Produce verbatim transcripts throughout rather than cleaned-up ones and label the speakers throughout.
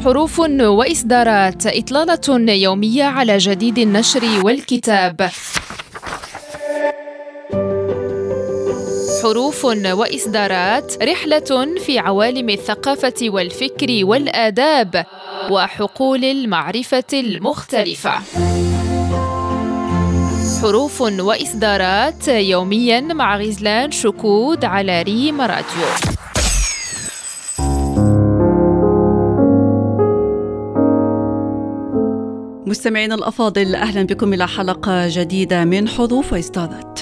Speaker 1: حروف وإصدارات، إطلالة يومية على جديد النشر والكتاب. حروف وإصدارات، رحلة في عوالم الثقافة والفكر والآداب وحقول المعرفة المختلفة. حروف وإصدارات يومياً مع غزلان شكود على ريم راديو.
Speaker 2: مستمعينا الأفاضل، أهلا بكم إلى حلقة جديدة من حروف وإصدارات.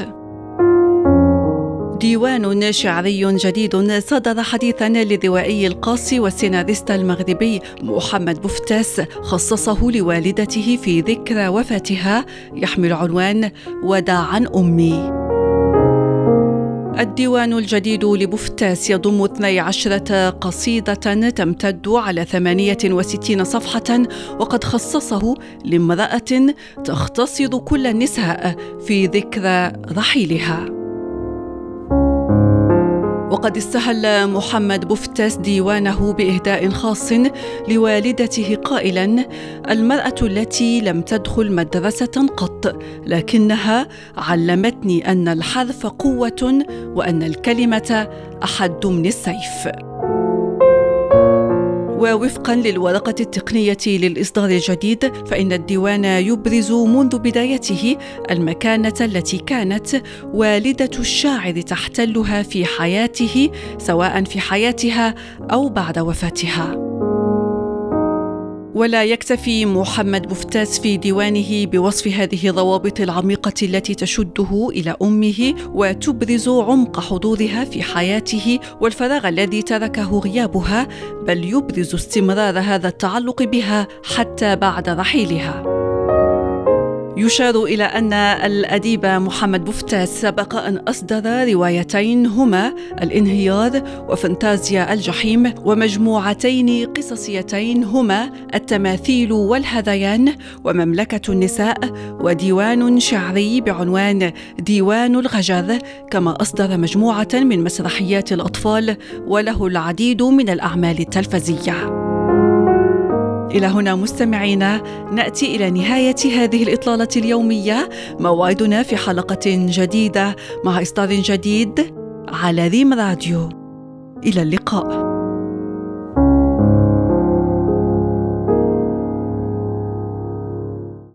Speaker 2: ديوان شعري جديد صدر حديثاً للروائي القاصي والسيناريست المغربي محمد بوفتاس، خصصه لوالدته في ذكرى وفاتها، يحمل عنوان وداعاً أمي. الديوان الجديد لبوفتاس يضم اثنتي عشرة قصيدة تمتد على ثمانية وستين صفحة، وقد خصصه لامرأة تختصر كل النساء في ذكرى رحيلها. وقد استهل محمد بوفتاس ديوانه بإهداء خاص لوالدته قائلاً: المرأة التي لم تدخل مدرسة قط، لكنها علمتني أن الحرف قوة وأن الكلمة أحد من السيف. ووفقاً للورقة التقنية للإصدار الجديد، فإن الديوان يبرز منذ بدايته المكانة التي كانت والدة الشاعر تحتلها في حياته، سواء في حياتها أو بعد وفاتها. ولا يكتفي محمد بوفتاس في ديوانه بوصف هذه الروابط العميقة التي تشده إلى أمه وتبرز عمق حضورها في حياته والفراغ الذي تركه غيابها، بل يبرز استمرار هذا التعلق بها حتى بعد رحيلها. يشار إلى أن الأديب محمد بوفتاس سبق أن أصدر روايتين هما الانهيار وفانتازيا الجحيم، ومجموعتين قصصيتين هما التماثيل والهذيان ومملكة النساء، وديوان شعري بعنوان ديوان الغجر، كما أصدر مجموعة من مسرحيات الأطفال، وله العديد من الأعمال التلفزية. إلى هنا مستمعينا نأتي إلى نهاية هذه الإطلالة اليومية. موعدنا في حلقة جديدة مع إصدار جديد على ريم راديو. إلى اللقاء.